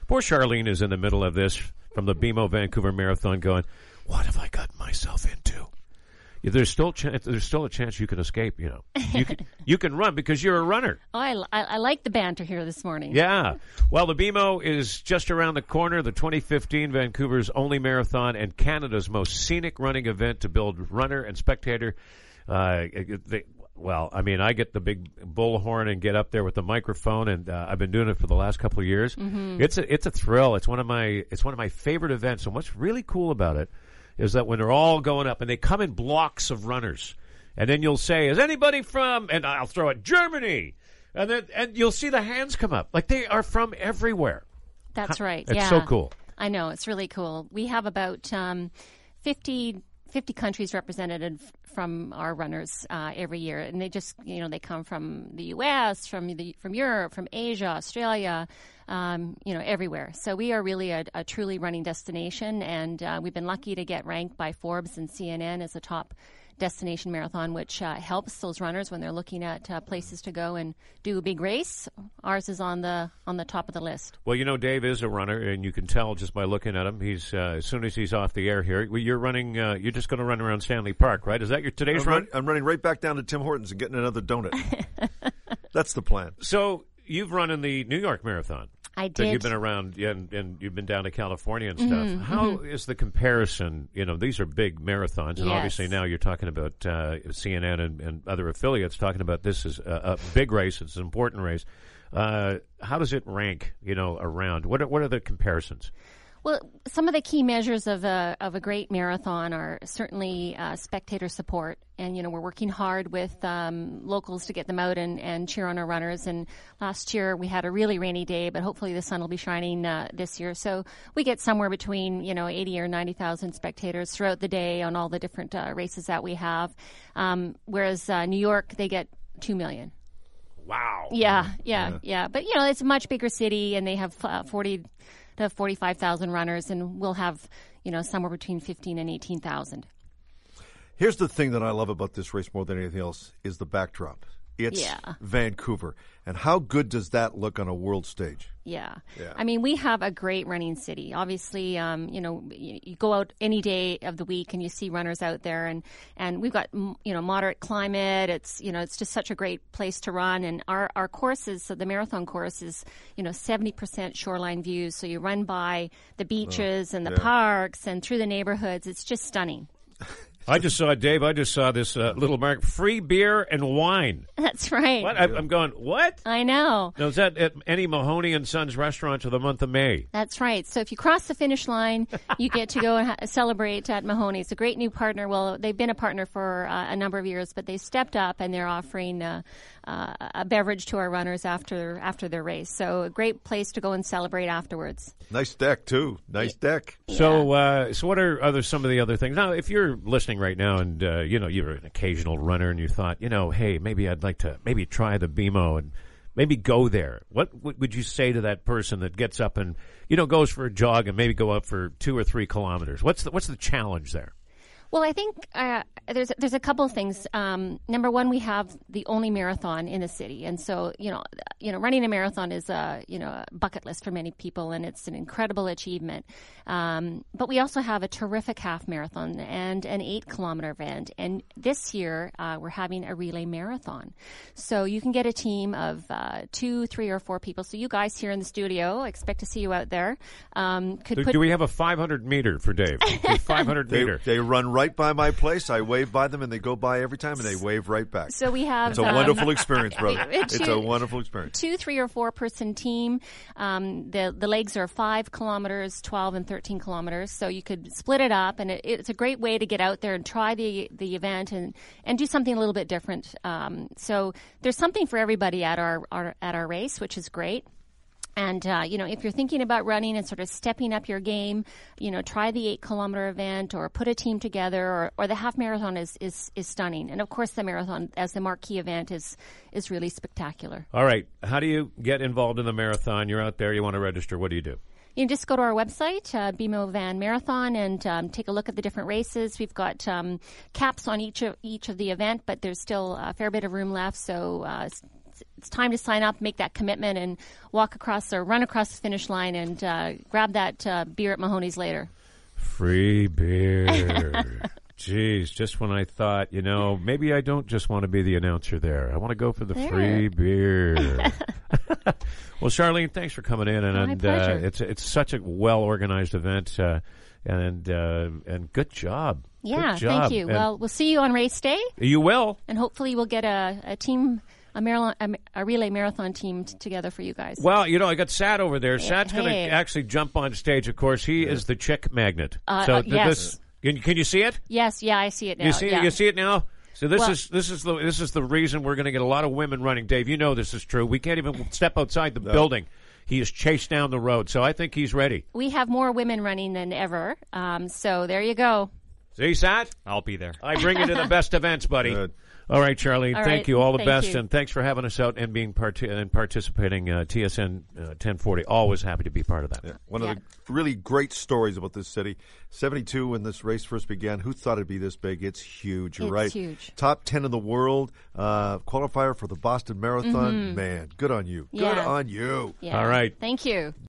Poor Charlene is in the middle of this from the BMO Vancouver Marathon going, what have I gotten myself into? Yeah, there's still a chance you can escape, you know. You can run because you're a runner. Oh, I like the banter here this morning. Yeah. Well, the BMO is just around the corner, the 2015 Vancouver's only marathon and Canada's most scenic running event to build runner and spectator. I get the big bullhorn and get up there with the microphone, and I've been doing it for the last couple of years. Mm-hmm. It's a thrill. It's one of my favorite events. And what's really cool about it is that when they're all going up, and they come in blocks of runners, and then you'll say, is anybody from, and I'll throw it, Germany, and you'll see the hands come up. Like they are from everywhere. That's right. It's so cool. I know. It's really cool. We have about 50 countries represented from our runners every year, and they just, they come from the U.S., from Europe, from Asia, Australia, everywhere. So we are really a truly running destination, and we've been lucky to get ranked by Forbes and CNN as a top destination marathon, which helps those runners when they're looking at places to go and do a big race. Ours is on the top of the list. Well, Dave is a runner, and you can tell just by looking at him. He's as soon as he's off the air here, you're running. You're just going to run around Stanley Park, right? Is that your today's run? I'm running right back down to Tim Hortons and getting another donut. That's the plan. So you've run in the New York Marathon. I did. So you've been around, and you've been down to California and stuff. How is the comparison? These are big marathons, and obviously now you're talking about CNN and other affiliates talking about this is a big race. It's an important race. How does it rank, around? What are the comparisons? Well, some of the key measures of a great marathon are certainly spectator support. And, we're working hard with locals to get them out and cheer on our runners. And last year we had a really rainy day, but hopefully the sun will be shining this year. So we get somewhere between, 80 or 90,000 spectators throughout the day on all the different races that we have. Whereas New York, they get 2 million. Wow. Yeah. But, it's a much bigger city, and they have 40 to 45,000 runners, and we'll have, somewhere between 15 and 18,000. Here's the thing that I love about this race more than anything else is the backdrop. It's Vancouver. And how good does that look on a world stage? Yeah. I mean, we have a great running city. Obviously, you go out any day of the week and you see runners out there, and we've got, moderate climate. It's, it's just such a great place to run. And our courses, so the marathon course is, 70% shoreline views. So you run by the beaches and the parks and through the neighborhoods. It's just stunning. I just saw this little mark, free beer and wine. That's right. What? I'm going, what? I know. Now, is that at any Mahoney and Sons restaurant for the month of May? That's right. So if you cross the finish line, you get to go and celebrate at Mahoney. It's a great new partner. Well, they've been a partner for a number of years, but they stepped up and they're offering a beverage to our runners after their race. So a great place to go and celebrate afterwards. Nice deck, too. Nice deck. Yeah. So what are some of the other things? Now, if you're listening right now and, you're an occasional runner and you thought, hey, maybe I'd like to try the BMO and maybe go there. What would you say to that person that gets up and, goes for a jog and maybe go up for 2 or 3 kilometers? What's the challenge there? Well, I think there's a couple of things. Number one, we have the only marathon in the city, and so running a marathon is a bucket list for many people, and it's an incredible achievement. But we also have a terrific half marathon and an 8-kilometer event, and this year we're having a relay marathon. So you can get a team of 2, 3, or 4 people. So you guys here in the studio, expect to see you out there. Do we have a 500 meter for Dave? 500 meter. They run right by my place. I wave by them, and they go by every time, and they wave right back. So we have... It's a wonderful experience, brother. It's a wonderful experience. 2, 3, or 4-person team. The legs are 5 kilometers, 12, and 13 kilometers. So you could split it up, and it's a great way to get out there and try the event and do something a little bit different. So there's something for everybody at our race, which is great. And, if you're thinking about running and sort of stepping up your game, try the 8-kilometer event or put a team together or the half marathon is stunning. And, of course, the marathon as the marquee event is really spectacular. All right. How do you get involved in the marathon? You're out there. You want to register. What do you do? You can just go to our website, BMO Van Marathon, and take a look at the different races. We've got caps on each of the event, but there's still a fair bit of room left, so it's time to sign up, make that commitment, and walk across or run across the finish line and grab that beer at Mahoney's later. Free beer. Jeez, just when I thought, maybe I don't just want to be the announcer there. I want to go for the free beer. Well, Charlene, thanks for coming in, and it's such a well-organized event, and good job. Yeah, good job. Thank you. And well, we'll see you on race day. You will. And hopefully we'll get a relay marathon team together for you guys. Well, I got Sat over there. Sat's going to actually jump on stage, of course. He is the chick magnet. Yes. Can you see it? Yes, I see it now. You see it now? So this is the reason we're going to get a lot of women running. Dave, you know this is true. We can't even step outside the building. He is chased down the road. So I think he's ready. We have more women running than ever. So there you go. See, Sat? I'll be there. I bring you to the best events, buddy. Good. All right, Charlene. Thank you. All the best, you. and thanks for having us out and being participating. TSN 1040. Always happy to be part of that. Yeah. One of the really great stories about this city. 72 when this race first began. Who thought it'd be this big? It's huge. You're right. It's huge. Top 10 in the world. Qualifier for the Boston Marathon. Man, good on you. Yeah. Good on you. Yeah. All right. Thank you.